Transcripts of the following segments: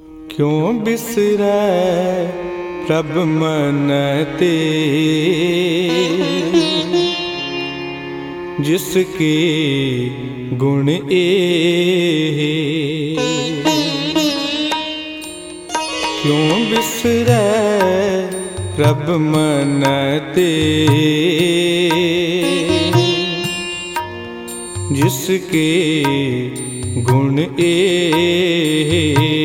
क्यों बिसरै प्रभ मन ते, जिसके गुण एहे। क्यों बिसरै प्रभ मन ते, जिसके गुण एहे।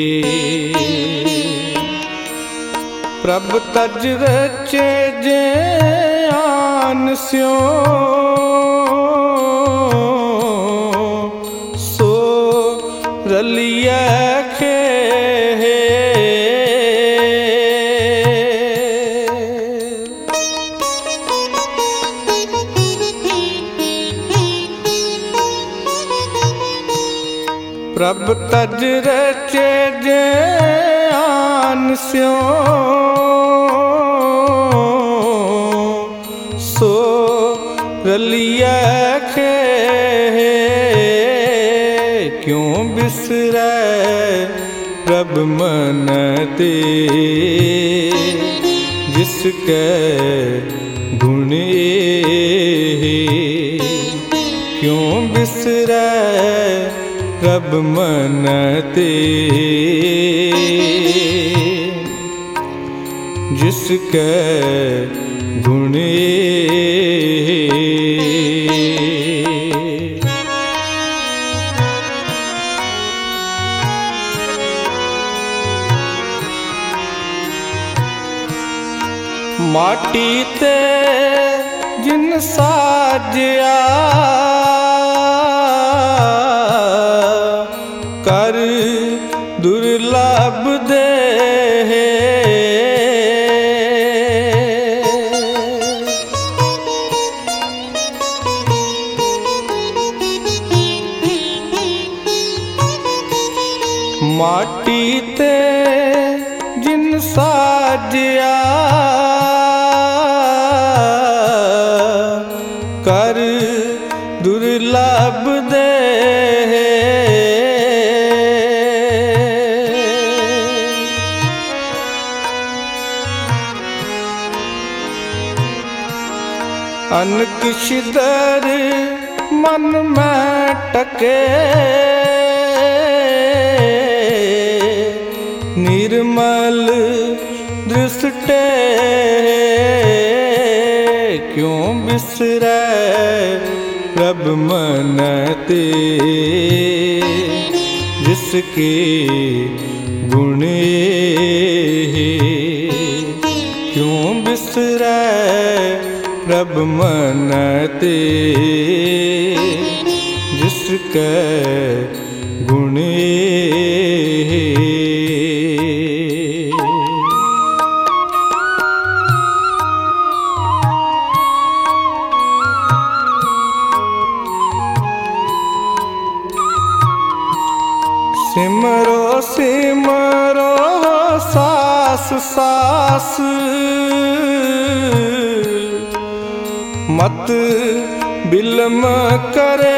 प्रभ तज रचे जे आन स्यों, सो रलिए खेहे। प्रभ तज रचे जे आन स्यों, सो रलिए खेहे। क्यों बिसरै प्रभ मन ते, जिसके गुण एहे। क्यों बिसरै प्रभ मन ते, जिसके गुण एहे। माटी ते जिन साजया, कर दुर्लभ देहे। माटी ते जिन साजया, कर दुर्लभ देहे। अनक छिदर मन में टके, निर्मल दृष्टे। क्यों बिसरै प्रभ मन ते, जिसके गुण एहे। क्यों बिसरै प्रभ मन ते, जिसके गुण एहे। सिमरो सिमरो सास सास, मत बिलम करे।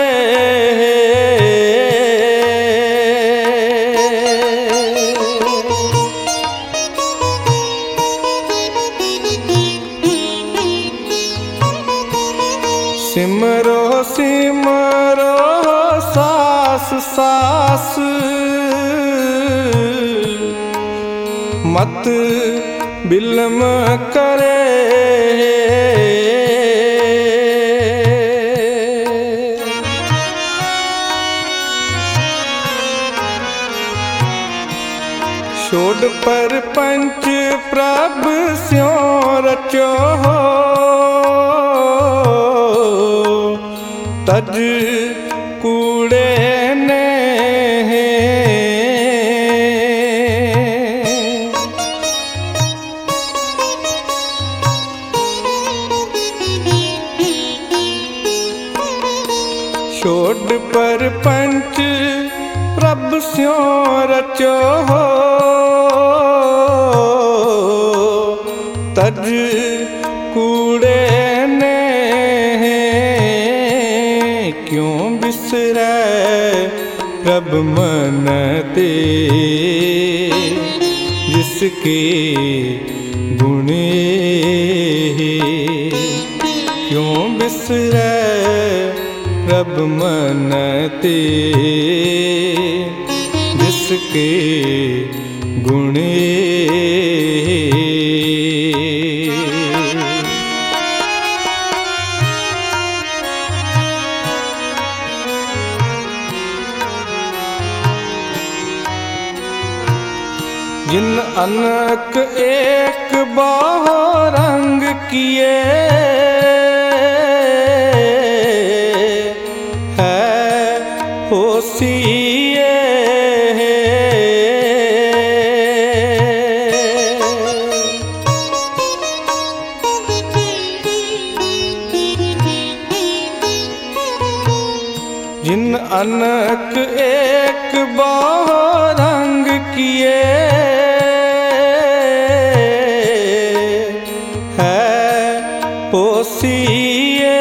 सिमरो सिमरो सास सास, मत बिलम करे। छोड़ पर पंच प्रभ स्यों रचो, तज कूड़े ने। छोड़ पर पंच प्रभ स्यों रचो, तज कूड़े ने। क्यों बिसरै प्रभ मन ते, जिसके गुण क्यों बिसरै प्रभ मन ते, जिसके गुण जिन अनक एक बाहो रंग किए है होसिए, जिन अनक एक बाहो रंग किए होसिए,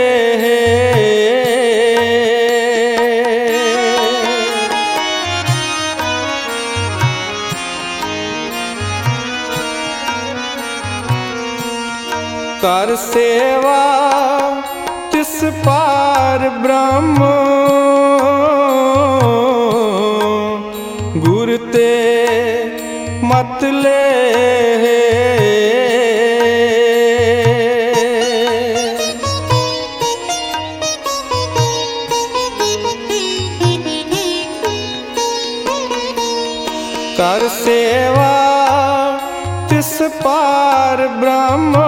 कर सेवा तिस पार ब्रह्म, गुर ते मत ले, कर सेवा तिस पार ब्रह्म,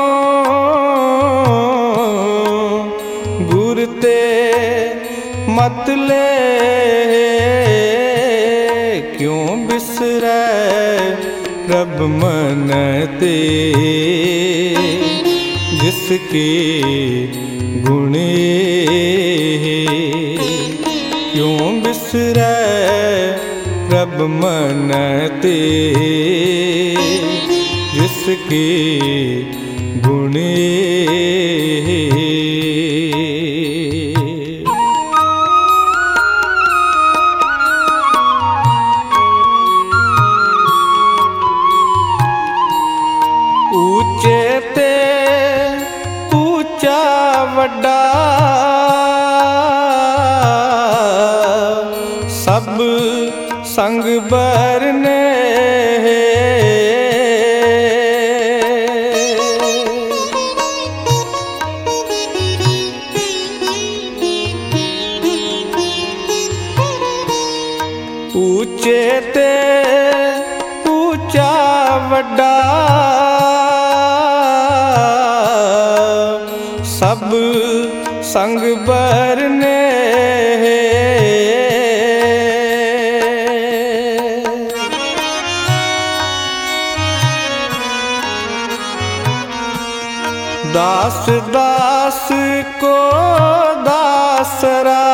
गुर ते मत ले, क्यों बिसरै प्रभ मन ते, जिसके गुण क्यों बिसरै प्रभ मन ते, जिसके गुण ऊंचे ते ऊंचा वड्डा, सब संग बरने, ऊंचे ते ऊंचा वड्डा, सब संग बरने, दास दास को दासरा,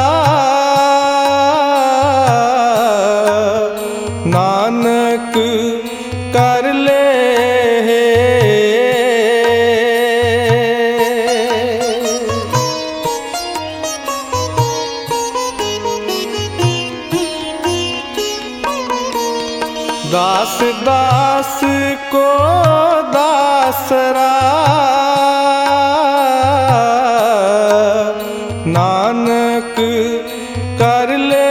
नानक कर ले, दास दास को दासरा, नानक कर ले,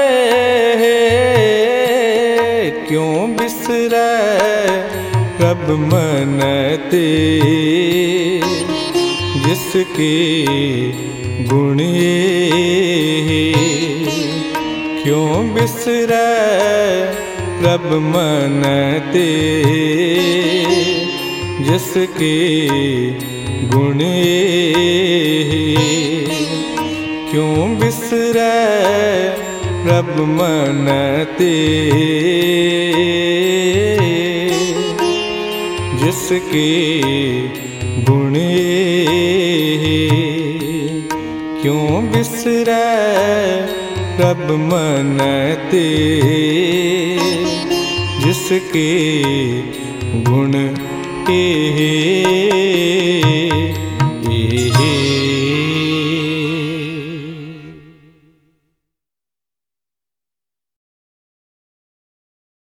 क्यों बिसरै प्रभ मन ते, जिसके गुण क्यों बिसरै प्रभ मन ते, जिसके गुण क्यों बिसरै प्रभ मन ते, जिसके गुण क्यों बिसरै प्रभ मन ते, जिसके गुण